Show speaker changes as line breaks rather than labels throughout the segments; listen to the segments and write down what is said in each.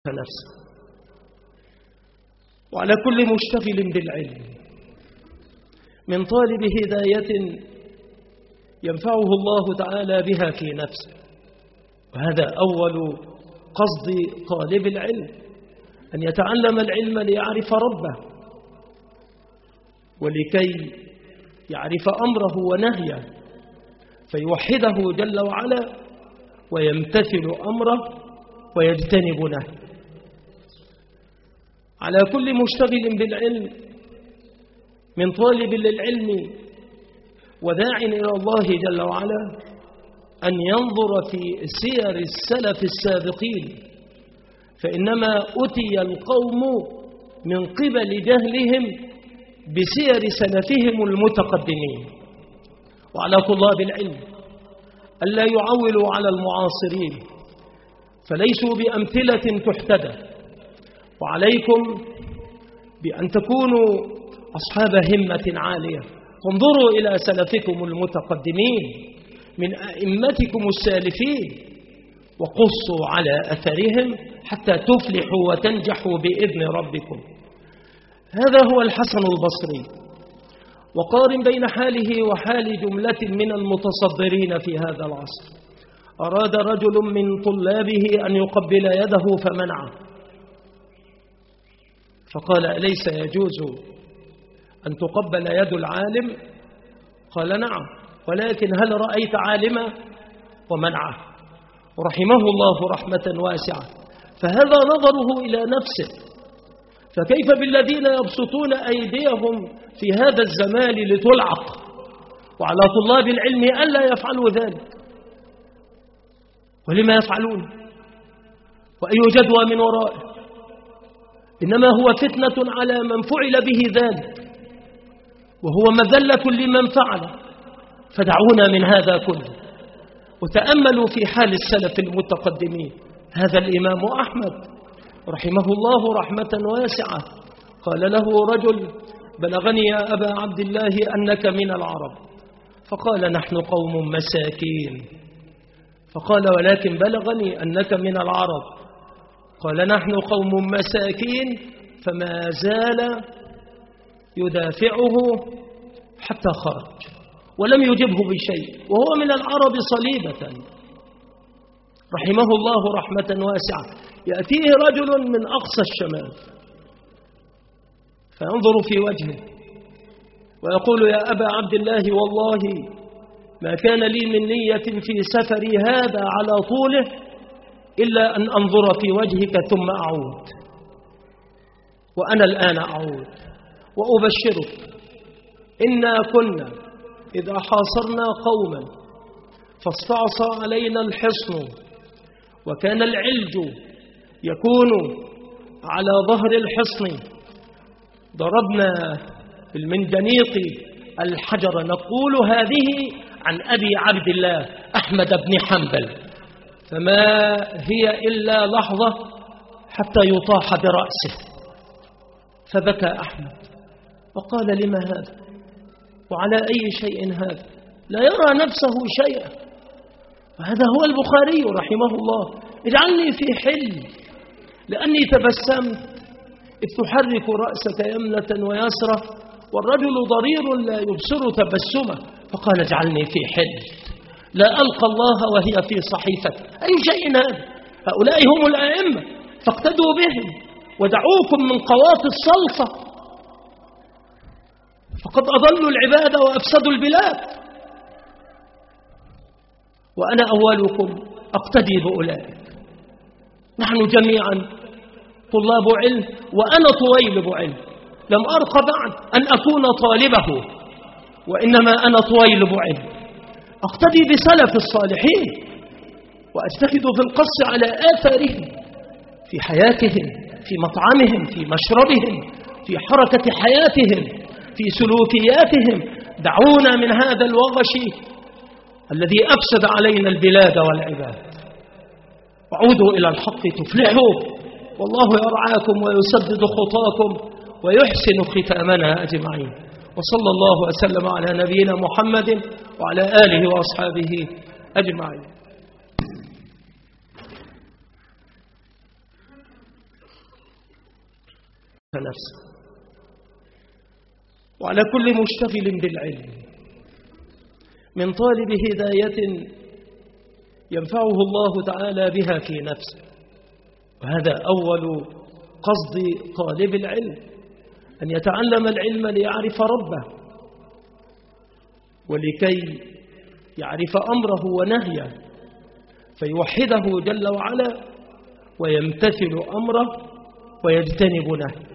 نفسه. وعلى كل مشتغل بالعلم من طالب هداية ينفعه الله تعالى بها في نفسه. وهذا أول قصد طالب العلم، أن يتعلم العلم ليعرف ربه ولكي يعرف أمره ونهيه فيوحده جل وعلا ويمتثل أمره ويجتنب نهيه. على كل مشتغل بالعلم من طالب للعلم وداع إلى الله جل وعلا أن ينظر في سير السلف السابقين، فإنما أتي القوم من قبل جهلهم بسير سلفهم المتقدمين. وعلى طلاب العلم ألا يعولوا على المعاصرين فليسوا بأمثلة تحتدى، وعليكم بأن تكونوا أصحاب همة عالية، فانظروا إلى سلفكم المتقدمين من أئمتكم السالفين وقصوا على أثرهم حتى تفلحوا وتنجحوا بإذن ربكم. هذا هو الحسن البصري. وقارن بين حاله وحال جملة من المتصدرين في هذا العصر. أراد رجل من طلابه أن يقبل يده فمنعه، فقال: أليس يجوز أن تقبل يد العالم؟ قال: نعم، ولكن هل رأيت عالما؟ ومنعه رحمه الله رحمة واسعة. فهذا نظره إلى نفسه. فكيف بالذين يبسطون أيديهم في هذا الزمان لتلعق؟ وعلى طلاب العلم ألا يفعلوا ذلك. ولما يفعلون؟ وأي جدوى من ورائه؟ إنما هو فتنة على من فعل به ذلك، وهو مذلة لمن فعل. فدعونا من هذا كله وتأملوا في حال السلف المتقدمين. هذا الإمام أحمد رحمه الله رحمة واسعة قال له رجل: بلغني يا أبا عبد الله أنك من العرب. فقال: نحن قوم مساكين. فقال: ولكن بلغني أنك من العرب. قال: نحن قوم مساكين. فما زال يدافعه حتى خرج ولم يجبه بشيء وهو من العرب صليبة رحمه الله رحمة واسعة. يأتيه رجل من أقصى الشمال فينظر في وجهه ويقول: يا أبا عبد الله، والله ما كان لي من نية في سفري هذا على طوله إلا أن أنظر في وجهك ثم أعود. وأنا الآن أعود وأبشرك، إنا كنا إذا حاصرنا قوما فاستعصى علينا الحصن وكان العلج يكون على ظهر الحصن ضربنا بالمنجنيق الحجر نقول: هذه عن أبي عبد الله أحمد بن حنبل. فما هي إلا لحظة حتى يطاح برأسه. فبكى أحمد وقال: لما هذا؟ وعلى أي شيء هذا؟ لا يرى نفسه شيئا. وهذا هو البخاري رحمه الله: اجعلني في حل لأني تبسمت إذ تحرك رأسك يمنة ويسرة والرجل ضرير لا يبصر تبسمه. فقال: اجعلني في حل لا ألقى الله وهي في صحيفتي. أي شيء هذا؟ هؤلاء هم الأئمة فاقتدوا بهم ودعوكم من قوات الصلصة، فقد أضلوا العباد وأفسدوا البلاد. وأنا أولكم أقتدي بأولئك. نحن جميعا طلاب علم وأنا طويلب علم، لم أرق بعد أن أكون طالبه، وإنما أنا طويلب علم أقتدي بسلف الصالحين وأجتهد في القص على آثارهم في حياتهم، في مطعمهم، في مشربهم، في حركة حياتهم، في سلوكياتهم. دعونا من هذا الوغش الذي أفسد علينا البلاد والعباد. وعودوا إلى الحق تفلحوا، والله يرعاكم ويسدد خطاكم ويحسن ختامنا أجمعين. وصلى الله وسلم على نبينا محمد وعلى آله وأصحابه أجمعين. نفسه. وعلى كل مشتغل بالعلم من طالب هداية ينفعه الله تعالى بها في نفسه. وهذا أول قصد طالب العلم، أن يتعلم العلم ليعرف ربه ولكي يعرف أمره ونهيه فيوحده جل وعلا ويمتثل أمره ويجتنب نهيه.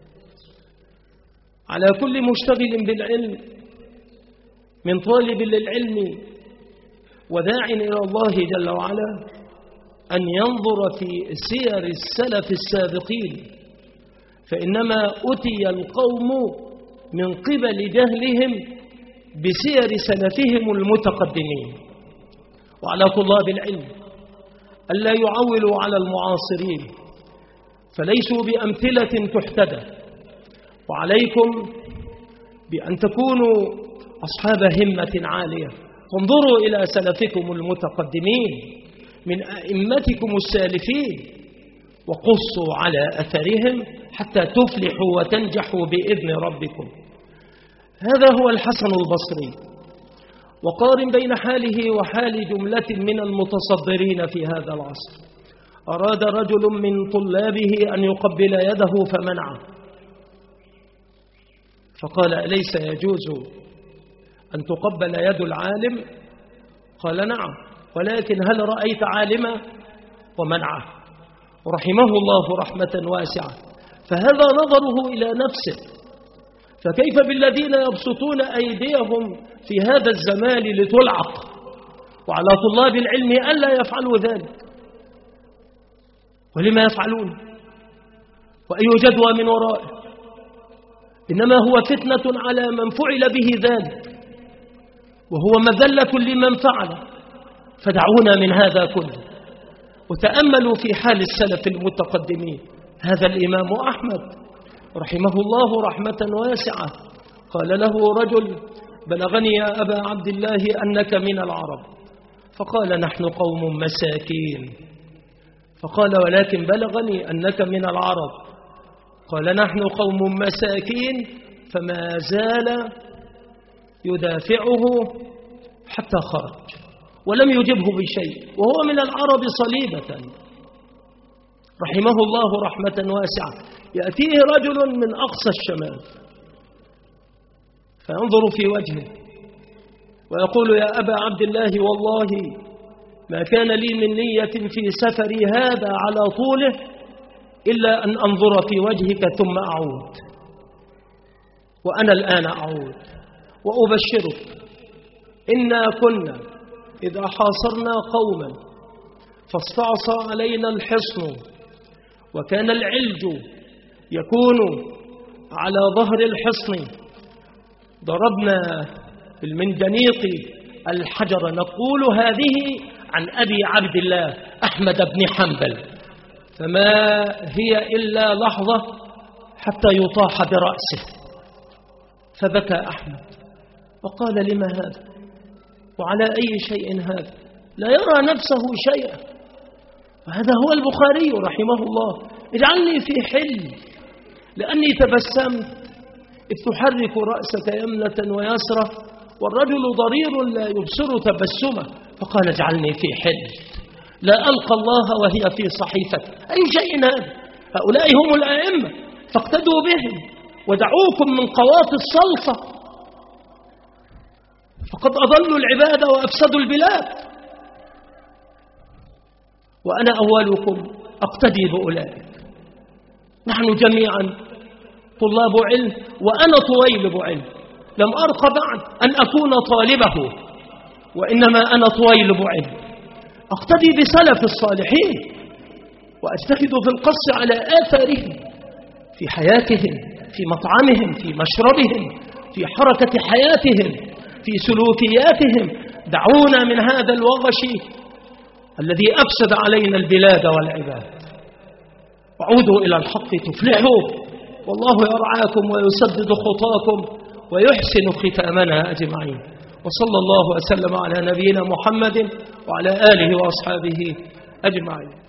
على كل مشتغل بالعلم من طالب للعلم وداع إلى الله جل وعلا أن ينظر في سير السلف السابقين، فإنما أتي القوم من قبل جهلهم بسير سلفهم المتقدمين. وعلى طلاب العلم ألا يعولوا على المعاصرين فليسوا بأمثلة تحتدى، وعليكم بأن تكونوا أصحاب همة عالية. انظروا إلى سلفكم المتقدمين من أئمتكم السالفين وقصوا على أثرهم حتى تفلحوا وتنجحوا بإذن ربكم. هذا هو الحسن البصري. وقارن بين حاله وحال جملة من المتصدرين في هذا العصر. أراد رجل من طلابه أن يقبل يده فمنعه، فقال: أليس يجوز أن تقبل يد العالم؟ قال: نعم، ولكن هل رأيت عالما؟ ومنعه رحمه الله رحمة واسعة. فهذا نظره إلى نفسه. فكيف بالذين يبسطون أيديهم في هذا الزمان لتلعق؟ وعلى طلاب العلم ألا يفعلوا ذلك. ولما يفعلون؟ وأي جدوى من ورائه؟ إنما هو فتنة على من فعل به ذلك، وهو مذلة لمن فعل. فدعونا من هذا كله وتأملوا في حال السلف المتقدمين. هذا الإمام أحمد رحمه الله رحمة واسعة قال له رجل: بلغني يا أبا عبد الله أنك من العرب. فقال: نحن قوم مساكين. فقال: ولكن بلغني أنك من العرب. قال: نحن قوم مساكين. فما زال يدافعه حتى خرج ولم يجبه بشيء وهو من العرب صليبة رحمه الله رحمة واسعة. يأتيه رجل من أقصى الشمال فينظر في وجهه ويقول: يا أبا عبد الله، والله ما كان لي من نية في سفري هذا على طوله إلا أن أنظر في وجهك ثم أعود. وأنا الآن أعود وأبشرك إنا كنا إذا حاصرنا قوما فاستعصى علينا الحصن وكان العلج يكون على ظهر الحصن ضربنا بالمنجنيق الحجر نقول: هذه عن أبي عبد الله أحمد بن حنبل. فما هي إلا لحظة حتى يطاح برأسه. فبكى أحمد وقال: لما هذا؟ وعلى أي شيء هذا؟ لا يرى نفسه شيئا. وهذا هو البخاري رحمه الله: اجعلني في حل لأني تبسمت إذ تحرك رأسك يمنة ويسرة والرجل ضرير لا يبصر تبسمه. فقال: اجعلني في حل لا ألقى الله وهي في صحيفة. أي شيء هذا؟ هؤلاء هم الأئمة فاقتدوا بهم ودعوكم من قواط الصلصة، فقد أضلوا العباد وأفسدوا البلاد. وأنا أولكم أقتدي بأولئك. نحن جميعا طلاب علم وأنا طويلب علم، لم أرق بعد أن أكون طالبه، وإنما أنا طويلب علم أقتدي بسلف الصالحين وأجتهد في القص على آثارهم في حياتهم، في مطعمهم، في مشربهم، في حركة حياتهم، في سلوكياتهم. دعونا من هذا الوغش الذي أفسد علينا البلاد والعباد. وعودوا إلى الحق تفلحوا، والله يرعاكم ويسدد خطاكم ويحسن ختامنا أجمعين. وصلى الله وسلم على نبينا محمد وعلى آله وأصحابه أجمعين.